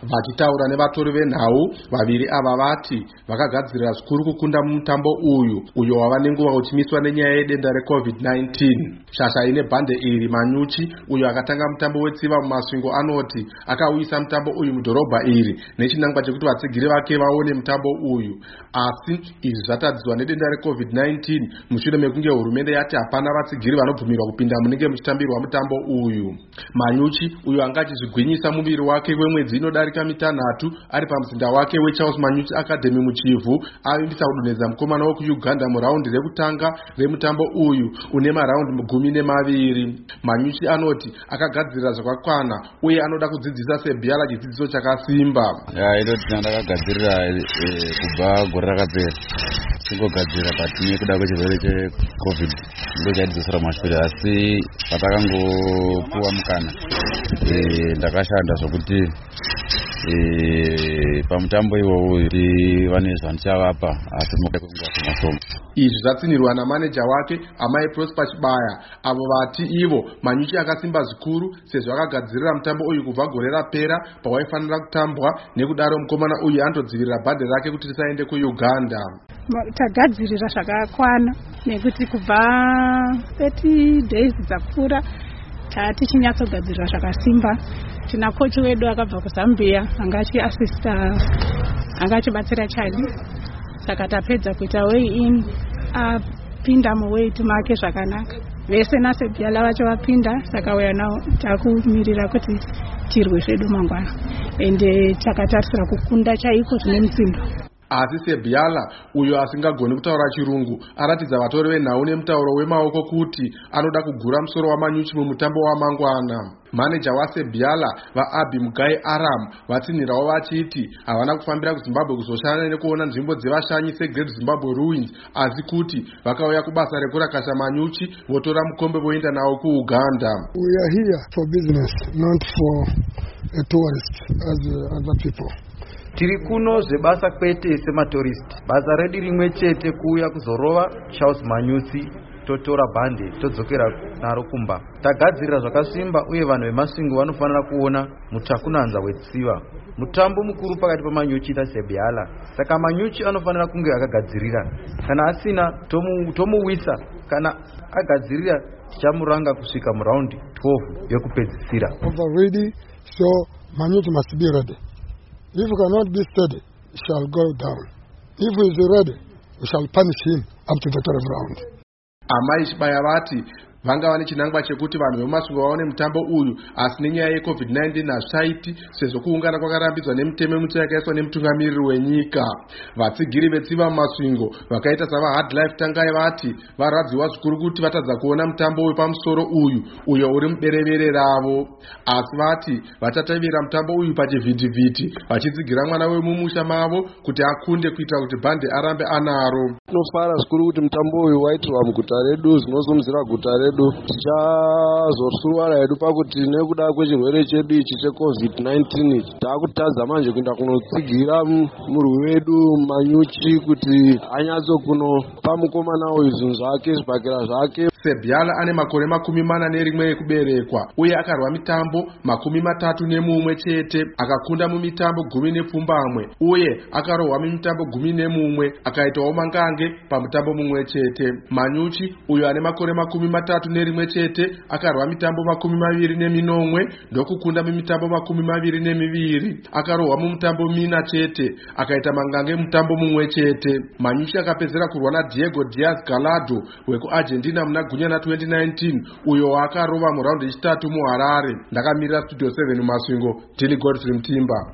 Vachitaura nevatori venhau, vaviri ava vati vakagadzirira zvikuru kukunda mumutambo uyo wava nenguva uchimiswa nenyaya yedenda reCovid-19. Shasha ine bhande iri Manyuchi, uyo akatanga mutambo wetsiva mumasvingo, anoti akauyisa mutambo uyu mudhorobha iri nechinangwa chekuti vatsigiri vake vaone mutambo uyu. Asi izvi zvatadziswa nedenda reCovid-19 mushure mekunge hurumende yati hapana vatsigiri vanobvumirwa kupinda munenge muchitambirwa mutambo uyu. Manyuchi, uyo anga achizvigwinyisa muviri wake wemwedzi inodarika mitanhatu ari pamuzinda wake weCharles Manyuchi Academy muchivhu, avimbisa kudonhedza mukomana wekuUganda muraundi rekutanga remutambo uyu une maraundi 12. Manyuchi anoti akagadzirira zvakakwana uye anoda kudzidzisa Sebiala chidzidziso chakasimba. Inoti ndakagadzirira kubva gore rakapera kungogadzira but nekuda kwechirwere cheCovid ndochaidzosera mashure, asi patakangopuwa mukana ndakashanda zvokuti pamutambo iwowo vane zvanichavapa asi muda kwenguva shoma. Izvi zvatsinirwa namaneja wake Amai Prosper Chibaya, avo vati ivo Manyuchi akasimba zvikuru sezvo akagadzirira mutambo uyu kubva gore rapera pawaifanira kutambwa, nekudaro mukomana uyu anotodzivirira bhadhe rake kuti risaende kuUganda. Tagadzirira zvakakwana nekuti kubva 30 days dzapfuura tichinyatsogadzirira zvakasimba. Tina kochi wedu akabva kuZambia anga achibatsira Chali, saka tapedza kuita way in apinda muweight make zvakanaka. Vese naSebiala vacho vapinda, saka uya nawo takumirira kuti tirwe zvedu mangwana ende takatarisira kukunda chaiko zvine mutsindo. Asi Sebiala, uyo asingagoni kutaura chirungu, aratidza vatori venhau nemutauro wemaoko kuti anoda kugura musoro waManyuchi mumutambo wamangwana. Maneja waSebiala vaAbi Mugai Aram vatsinhirawo vachiti havana kufambira kuZimbabwe kuzoshanda nekuona nzvimbo dzevashanyi seGreat Zimbabwe Ruins, asi kuti vakauya kubasa rekurakasha Manyuchi votora mukombe voenda nawo kuUganda. We are here for business, not for a tourist as other people. Tiri kuno zvebasa kwete sematoristi. Basa redu rimwe chete kuuya kuzorova Charles Manyuchi, totora bhande todzokera naro kumba. Tagadzirira zvakasimba uye vanhu vemasvingo vanofanira kuona mutakunanza wetsiva. Mutambo mukuru pakati paManyuchi naSebiala, saka Manyuchi anofanira kunge akagadzirira. Kana asina tomuwisa, kana agadzirira tichamuranga kusvika muraundi 12 yokupedzisira. Ready, so Manyuchi must be ready. If he cannot be steady, he shall go down. If he is ready, we shall punish him up to the 12th round. Amai Chibaya vati vanga vane chinangwa chekuti vanhu vemasvingo vaone mutambo uyu, asi nenyaya yeCovid-19 hazvichaiti sezvo kuungana kwakarambidzwa nemutemo mutsva yakaiswa nemutungamiriri wenyika. Vatsigiri vetsiva mumasvingo vakaita savaHard Life Tangai vati varadziwa zvikuru kuti vatadza kuona mutambo wepamusoro uyo uri muberevere ravo, asi vati vachatevera mutambo uyu pachivhitivhiti vachitsigira mwana wemumusha mavo kuti akunde kuitira kuti bhande arambe anaro. Tinofara zvikuru kuti mutambo uyu waitirwa muguta redu, zvinozomuzira guta redu. Tichazosuruvara hedu pakuti nekuda kwechirwere chedu ichi cheCovid-19 taakutadza manje kuenda kunotsigira murwi wedu Manyuchi kuti anyatso kunopa mukomana uyu zvinhu zvake, zvibhakera zvake. Sebiala ane makore 41 ekuberekwa uye akarwa mitambo 31 chete, akakunda mumitambo 10 uye akarohwa mumitambo 11, akaitawo mangange pamutambo mumwe chete. Manyuchi, uyo ane makore 31 chete, akarwa mitambo 24 ndokukunda mumitambo 22, akarohwa mumutambo 4 chete, akaita mangange mutambo mumwe chete. Manyuchi akapedzera kurwa naDiego Diaz Gallardo wekuArgentina muna Gunyana 2019, uyo wakarova muraundi yechitatu muHarare. Ndakamirira Studio 7 mumasvingo, ndini Godfrey Mtimba.